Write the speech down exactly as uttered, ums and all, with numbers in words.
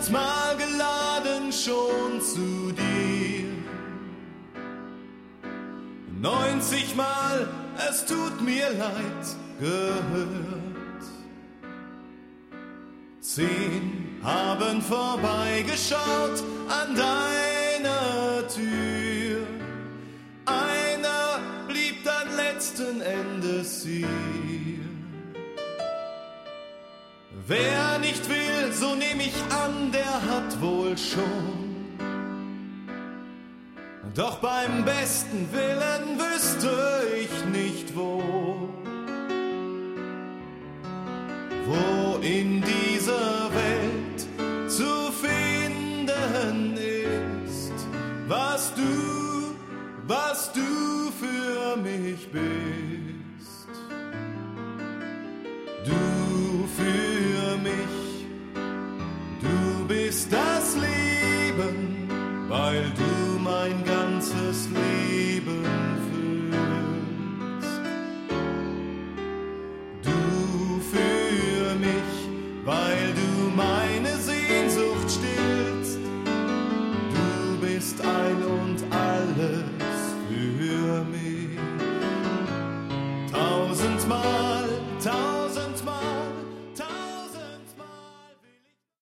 hundertmal geladen schon zu dir. neunzigmal, es tut mir leid, gehört. Zehn haben vorbeigeschaut an deiner Tür. Einer blieb dann letzten Endes hier. Wer nicht will, so nehm ich an, der hat wohl schon. Doch beim besten Willen wüsste ich nicht wo. Wo in dieser Welt zu finden ist, was du, was du für mich bist. Du für mich, du bist das Leben, weil du mein ganzes Leben